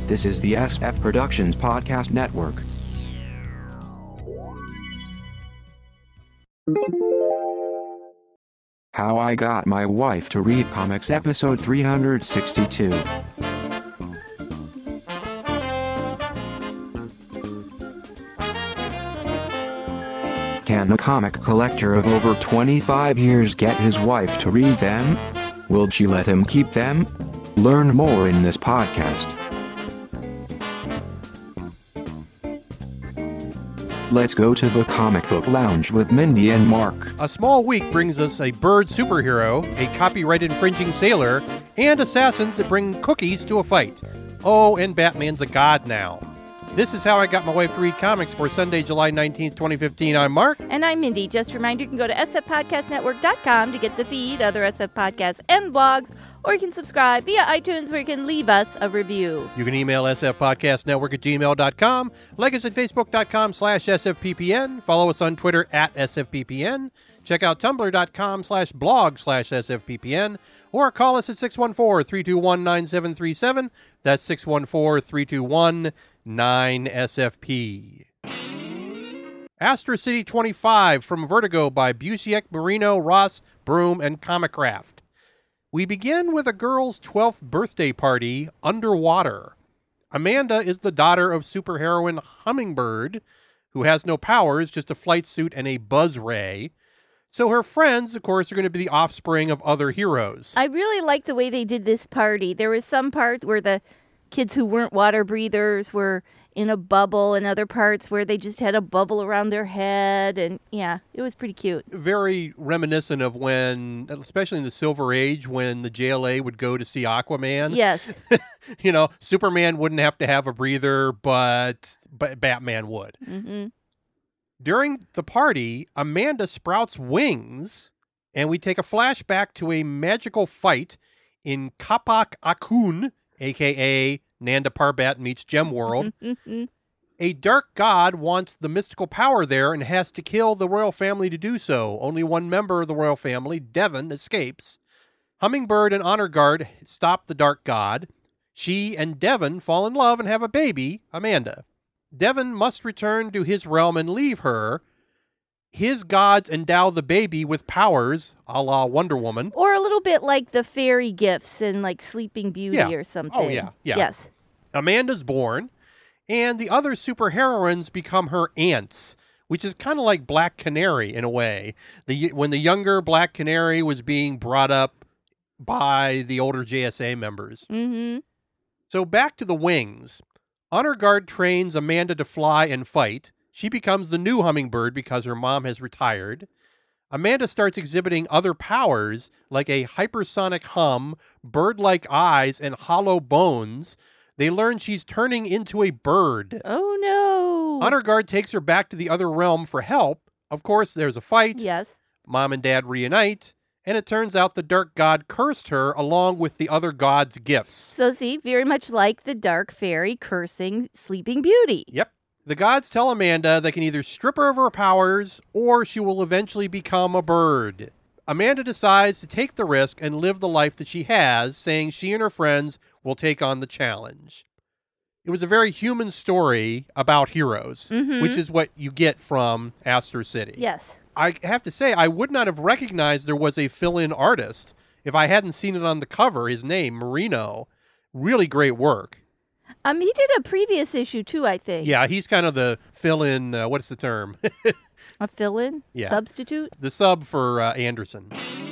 This is the SF Productions Podcast Network. How I Got My Wife to Read Comics, episode 362. Can a comic collector of over 25 years get his wife to read them? Will she let him keep them? Learn more in this podcast. Let's go to the comic book lounge with Mindy and Mark. A small week brings us a bird superhero, a copyright-infringing sailor, and assassins that bring cookies to a fight. Oh, and Batman's a god now. This is How I Got My Wife to Read Comics for Sunday, July 19th, 2015. I'm Mark. And I'm Mindy. Just a reminder, you can go to sfpodcastnetwork.com to get the feed, other SF podcasts, and blogs, or you can subscribe via iTunes where you can leave us a review. You can email sfpodcastnetwork@gmail.com, like us at facebook.com/sfppn, follow us on Twitter @sfppn, check out tumblr.com/blog/sfppn, or call us at 614-321-9737. That's 614-321-9SFP. Astro City 25 from Vertigo by Busiek, Marino, Ross, Broom, and Comicraft. We begin with a girl's 12th birthday party underwater. Amanda is the daughter of superheroine Hummingbird, who has no powers, just a flight suit and a buzz ray. So her friends, of course, are going to be the offspring of other heroes. I really like the way they did this party. There was some part where the kids who weren't water breathers were in a bubble, and other parts where they just had a bubble around their head. And yeah, it was pretty cute. Very reminiscent of when, especially in the Silver Age, when the JLA would go to see Aquaman. Yes. You know, Superman wouldn't have to have a breather, but Batman would. Mm-hmm. During the party, Amanda sprouts wings, and we take a flashback to a magical fight in Kapak Akun, a.k.a. Nanda Parbat meets Gem World. A dark god wants the mystical power there and has to kill the royal family to do so. Only one member of the royal family, Devon, escapes. Hummingbird and Honor Guard stop the dark god. She and Devon fall in love and have a baby, Amanda. Devon must return to his realm and leave her. His gods endow the baby with powers, a la Wonder Woman. Or a little bit like the fairy gifts in like Sleeping Beauty or something. Oh, yeah. Yes. Amanda's born, and the other superheroines become her aunts, which is kind of like Black Canary in a way. When the younger Black Canary was being brought up by the older JSA members. Mm-hmm. So back to the wings. Honor Guard trains Amanda to fly and fight. She becomes the new Hummingbird because her mom has retired. Amanda starts exhibiting other powers like a hypersonic hum, bird-like eyes, and hollow bones. They learn she's turning into a bird. Oh, no. Honor Guard takes her back to the other realm for help. Of course, there's a fight. Yes. Mom and Dad reunite. And it turns out the dark god cursed her along with the other gods' gifts. So see, very much like the dark fairy cursing Sleeping Beauty. Yep. The gods tell Amanda they can either strip her of her powers or she will eventually become a bird. Amanda decides to take the risk and live the life that she has, saying she and her friends will take on the challenge. It was a very human story about heroes, which is what you get from Astro City. Yes. I have to say, I would not have recognized there was a fill-in artist if I hadn't seen it on the cover. His name, Marino. Really great work. He did a previous issue, too, I think. Yeah, he's kind of the fill-in, what's the term? A fill-in? Yeah. Substitute? The sub for Anderson.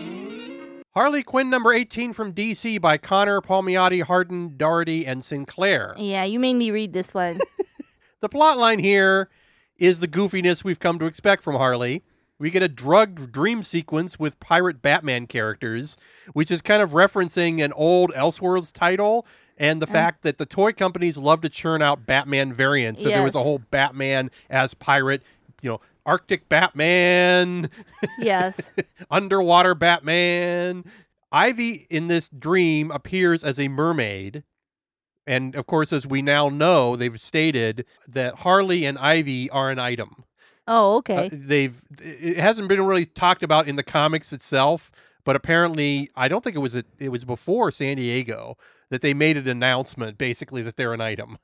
Harley Quinn number 18 from DC by Connor, Palmiotti, Hardin, Doherty, and Sinclair. Yeah, you made me read this one. The plot line here is the goofiness we've come to expect from Harley. We get a drugged dream sequence with pirate Batman characters, which is kind of referencing an old Elseworlds title and the fact that the toy companies love to churn out Batman variants. So there was a whole Batman as pirate, Arctic Batman. Yes. Underwater Batman. Ivy in this dream appears as a mermaid. And of course, as we now know, they've stated that Harley and Ivy are an item. Oh, okay. It hasn't been really talked about in the comics itself, but apparently, I don't think it was before San Diego that they made an announcement, basically, that they're an item.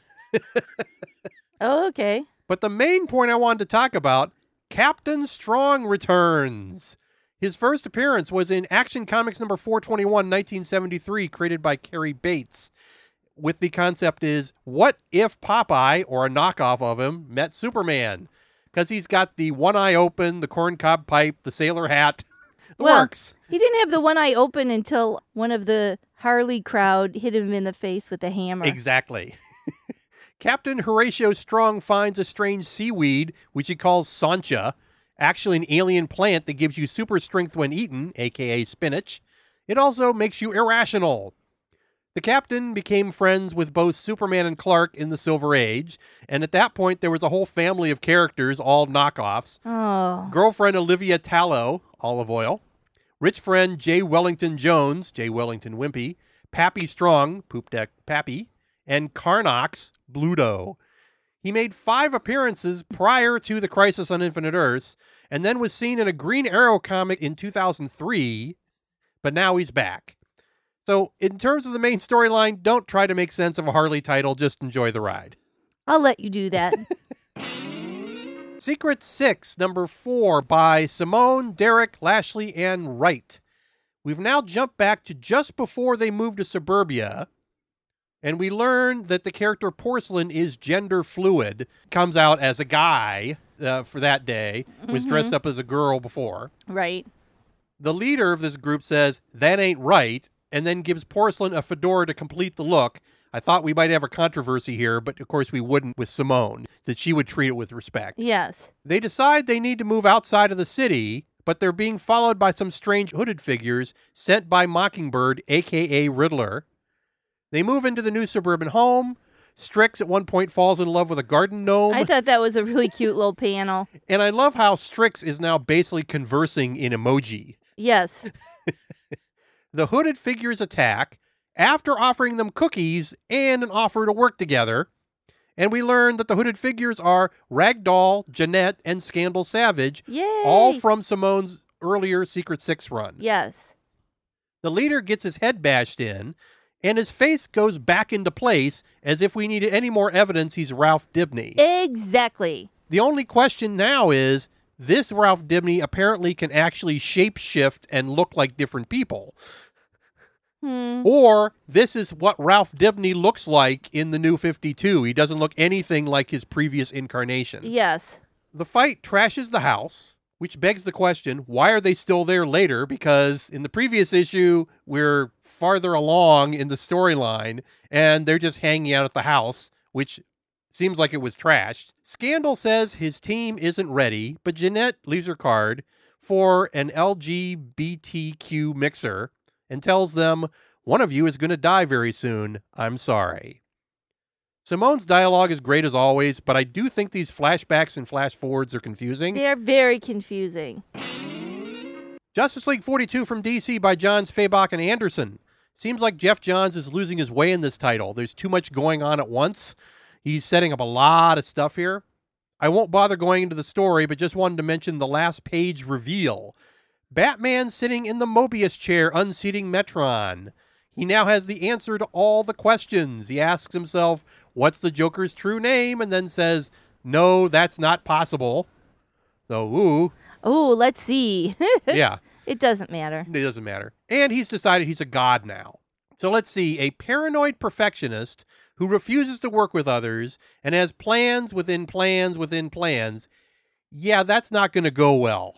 Oh, okay. But the main point I wanted to talk about, Captain Strong returns. His first appearance was in Action Comics number 421, 1973, created by Cary Bates. With the concept is, what if Popeye, or a knockoff of him, met Superman? Because he's got the one eye open, the corncob pipe, the sailor hat. It works. He didn't have the one eye open until one of the Harley crowd hit him in the face with a hammer. Exactly. Captain Horatio Strong finds a strange seaweed, which he calls Sancha, actually an alien plant that gives you super strength when eaten, a.k.a. spinach. It also makes you irrational. The captain became friends with both Superman and Clark in the Silver Age, and at that point there was a whole family of characters, all knockoffs. Oh. Girlfriend Olivia Tallow, Olive Oil. Rich friend J. Wellington Jones, J. Wellington Wimpy. Pappy Strong, Poop Deck Pappy. And Carnox, Bluto. He made 5 appearances prior to the Crisis on Infinite Earths, and then was seen in a Green Arrow comic in 2003, but now he's back. So, in terms of the main storyline, don't try to make sense of a Harley title, just enjoy the ride. I'll let you do that. Secret 6, number 4, by Simone, Derek, Lashley, and Wright. We've now jumped back to just before they moved to suburbia, and we learn that the character Porcelain is gender fluid, comes out as a guy for that day, was dressed up as a girl before. Right. The leader of this group says, that ain't right, and then gives Porcelain a fedora to complete the look. I thought we might have a controversy here, but of course we wouldn't with Simone, that she would treat it with respect. Yes. They decide they need to move outside of the city, but they're being followed by some strange hooded figures sent by Mockingbird, a.k.a. Riddler. They move into the new suburban home. Strix at one point falls in love with a garden gnome. I thought that was a really cute little panel. And I love how Strix is now basically conversing in emoji. Yes. The hooded figures attack after offering them cookies and an offer to work together. And we learn that the hooded figures are Ragdoll, Jeanette, and Scandal Savage, Yay. all from Simone's earlier Secret 6 run. Yes. The leader gets his head bashed in, and his face goes back into place as if we needed any more evidence he's Ralph Dibny. Exactly. The only question now is, this Ralph Dibny apparently can actually shape-shift and look like different people. Or this is what Ralph Dibny looks like in the New 52. He doesn't look anything like his previous incarnation. Yes. The fight trashes the house, which begs the question, why are they still there later? Because in the previous issue, we're farther along in the storyline, and they're just hanging out at the house, which seems like it was trashed. Scandal says his team isn't ready, but Jeanette leaves her card for an LGBTQ mixer and tells them, one of you is going to die very soon. I'm sorry. Simone's dialogue is great as always, but I do think these flashbacks and flash forwards are confusing. They are very confusing. Justice League 42 from DC by Johns, Fabok, and Anderson. Seems like Jeff Johns is losing his way in this title. There's too much going on at once. He's setting up a lot of stuff here. I won't bother going into the story, but just wanted to mention the last page reveal. Batman sitting in the Mobius chair unseating Metron. He now has the answer to all the questions. He asks himself, what's the Joker's true name? And then says, no, that's not possible. So, ooh. Oh, let's see. Yeah. It doesn't matter. It doesn't matter. And he's decided he's a god now. So let's see. A paranoid perfectionist who refuses to work with others and has plans within plans within plans. Yeah, that's not going to go well.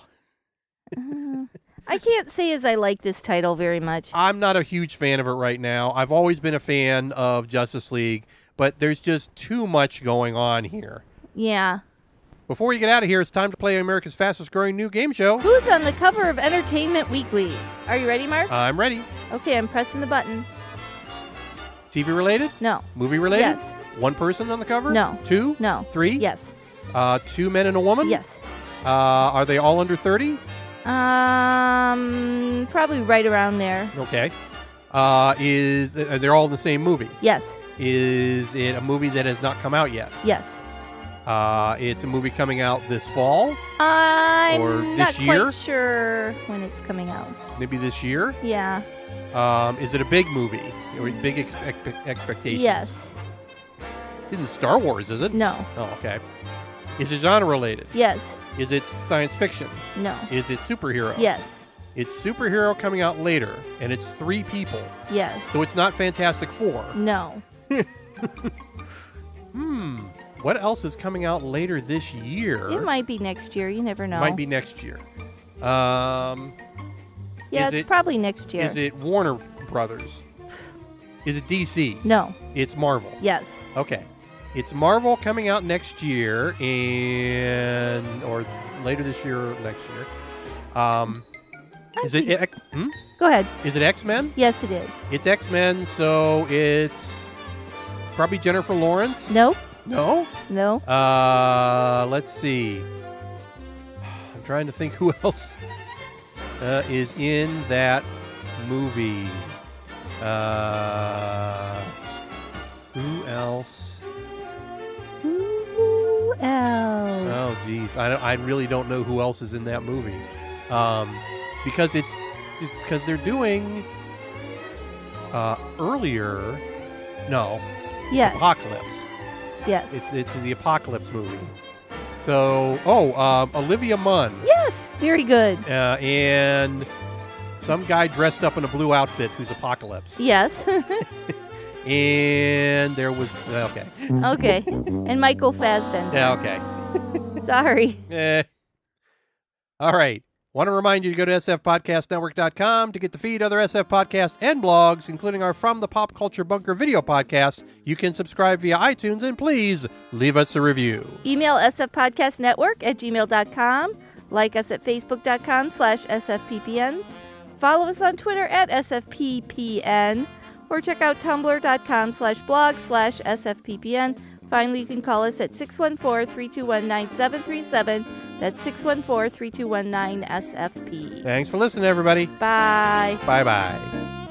I can't say as I like this title very much. I'm not a huge fan of it right now. I've always been a fan of Justice League, but there's just too much going on here. Yeah. Before we get out of here, it's time to play America's fastest growing new game show. Who's on the cover of Entertainment Weekly? Are you ready, Mark? I'm ready. Okay, I'm pressing the button. TV related? No. Movie related? Yes. One person on the cover? No. 2? No. 3? Yes. 2 men and a woman? Yes. Are they all under 30? Probably right around there. Okay. They're all in the same movie? Yes. Is it a movie that has not come out yet? Yes. It's a movie coming out this fall? Or I'm this not year? quite sure when it's coming out. Maybe this year? Yeah. Is it a big movie? Or big expectations? Yes. Isn't Star Wars, is it? No. Oh, okay. Is it genre related? Yes. Is it science fiction? No. Is it superhero? Yes. It's superhero coming out later, and it's 3 people. Yes. So it's not Fantastic Four. No. What else is coming out later this year? It might be next year. You never know. Might be next year. Yeah, it's probably next year. Is it Warner Brothers? Is it DC? No. It's Marvel. Yes. Okay. It's Marvel coming out next year or later this year or next year. Is it Go ahead. Is it X-Men? Yes, it is. It's X-Men, so it's probably Jennifer Lawrence? Nope. No? No. Let's see. I'm trying to think who else is in that movie. Who else? Who else? Oh, geez. I really don't know who else is in that movie. Because because they're doing earlier. No. Yes. Apocalypse. Yes. It's the Apocalypse movie. So, Olivia Munn. Yes. Very good. And some guy dressed up in a blue outfit who's Apocalypse. Yes. And there was... Okay. Okay. And Michael Fassbender. Yeah, okay. Sorry. All right. Want to remind you to go to sfpodcastnetwork.com to get the feed, other SF podcasts, and blogs, including our From the Pop Culture Bunker video podcast. You can subscribe via iTunes, and please leave us a review. Email sfpodcastnetwork@gmail.com. Like us at facebook.com/sfppn. Follow us on Twitter at sfppn. Or check out tumblr.com/blog/sfppn. Finally, you can call us at 614-321-9737. That's 614-321-9SFP. Thanks for listening, everybody. Bye. Bye-bye.